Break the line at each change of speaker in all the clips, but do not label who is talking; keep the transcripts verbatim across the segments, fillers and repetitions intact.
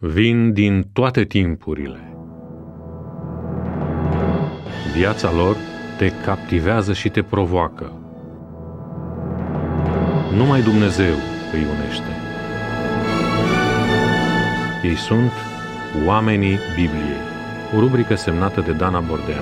vin din toate timpurile. Viața lor te captivează și te provoacă. Numai Dumnezeu îi unește. Ei sunt oamenii Bibliei, o rubrică semnată de Dana Bordean.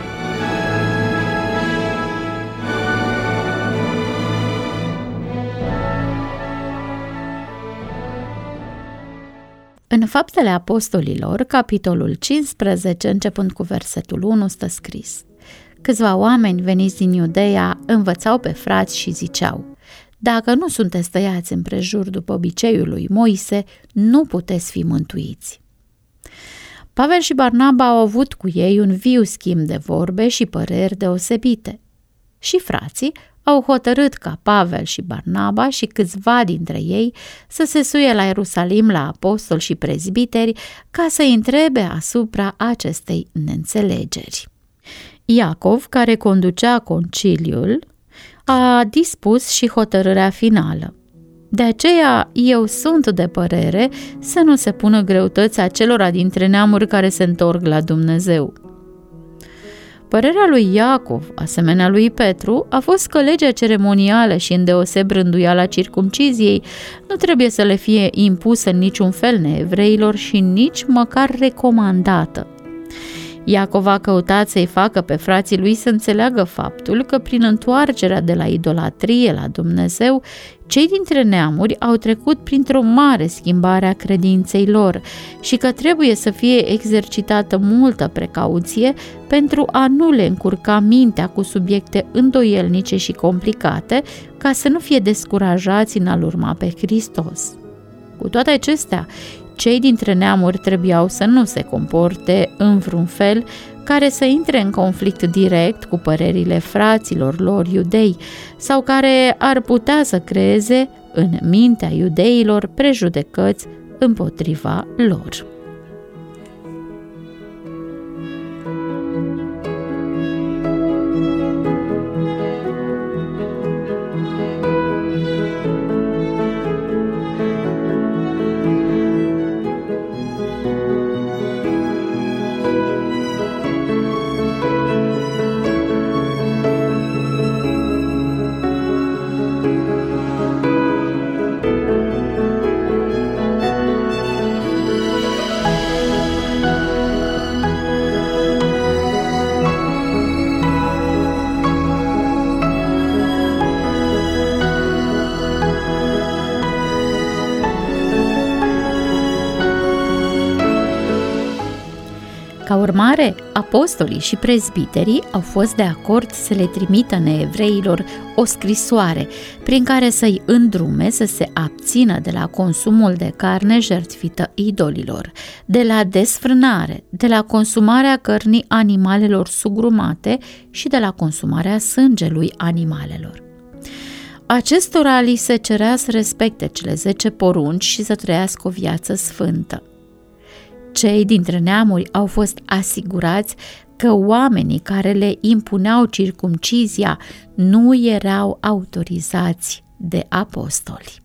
În Faptele Apostolilor, capitolul cincisprezece, începând cu versetul unu, stă scris: Câțiva oameni veniți din Iudeea învățau pe frați și ziceau: Dacă nu sunteți tăiați împrejur după obiceiul lui Moise, nu puteți fi mântuiți. Pavel și Barnaba au avut cu ei un viu schimb de vorbe și păreri deosebite. Și frații au hotărât ca Pavel și Barnaba și câțiva dintre ei să se suie la Ierusalim la apostoli și prezbiteri ca să-i întrebe asupra acestei neînțelegeri. Iacov, care conducea conciliul, a dispus și hotărârea finală. De aceea eu sunt de părere să nu se pună greutăți acelora dintre neamuri care se întorc la Dumnezeu. Părerea lui Iacov, asemenea lui Petru, a fost că legea ceremonială și îndeoseb rânduiala circumciziei nu trebuie să le fie impusă în niciun fel neevreilor și nici măcar recomandată. Iacov a căutat să-i facă pe frații lui să înțeleagă faptul că prin întoarcerea de la idolatrie la Dumnezeu, cei dintre neamuri au trecut printr-o mare schimbare a credinței lor și că trebuie să fie exercitată multă precauție pentru a nu le încurca mintea cu subiecte îndoielnice și complicate, ca să nu fie descurajați în a-L urma pe Hristos. Cu toate acestea, cei dintre neamuri trebuiau să nu se comporte în vreun fel care să intre în conflict direct cu părerile fraților lor iudei sau care ar putea să creeze în mintea iudeilor prejudecăți împotriva lor. Ca urmare, apostolii și prezbiterii au fost de acord să le trimită neevreilor o scrisoare prin care să-i îndrume să se abțină de la consumul de carne jertfită idolilor, de la desfrânare, de la consumarea cărnii animalelor sugrumate și de la consumarea sângelui animalelor. Acestora li se cerea să respecte cele zece porunci și să trăiască o viață sfântă. Cei dintre neamuri au fost asigurați că oamenii care le impuneau circumcizia nu erau autorizați de apostoli.